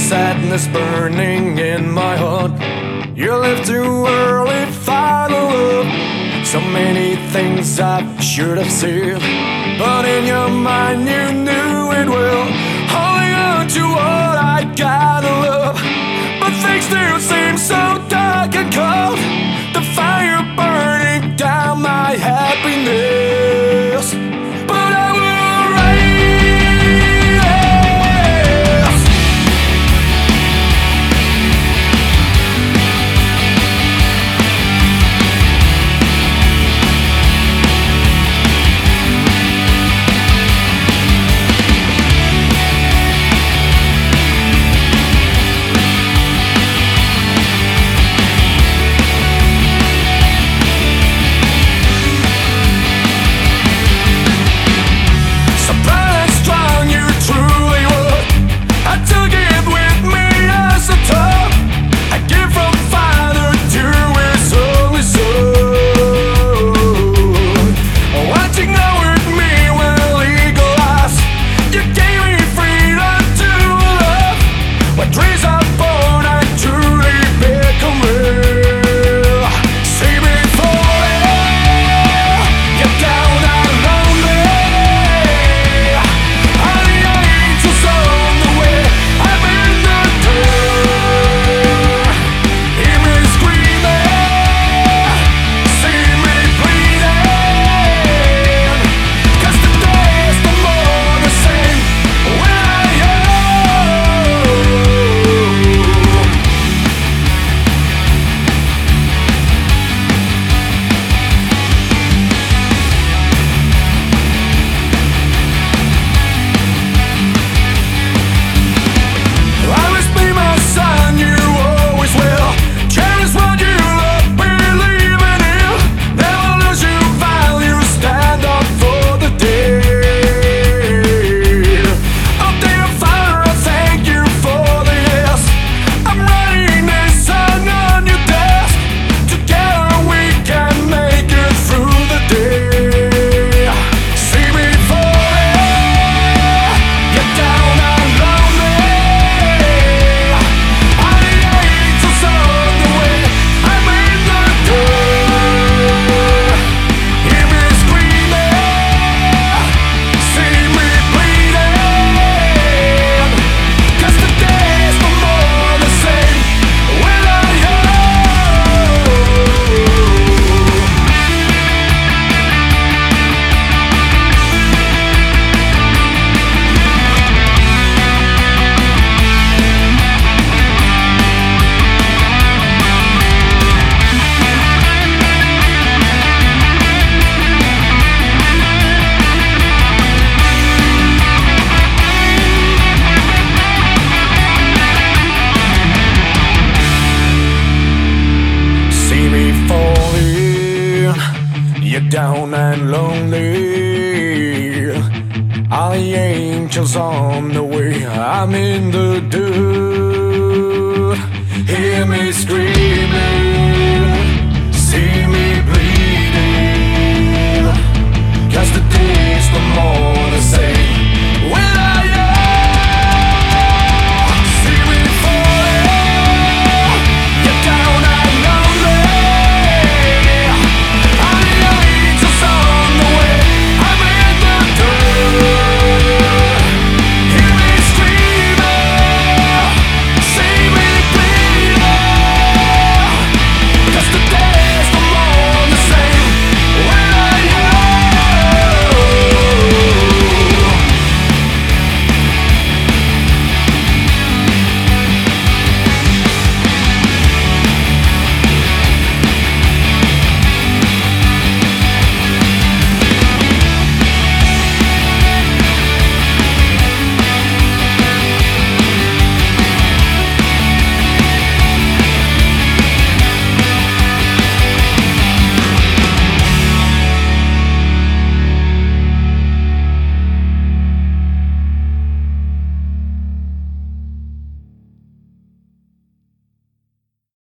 sadness burning in my heart. You left too early, final love. So many things I should have said, but in your mind you knew it well. Holding on to what I gotta love, but things still seem so dark and cold. The fire burning down my happiness, but I will rise. You're down and lonely. All the angels on the way. I'm in the dirt.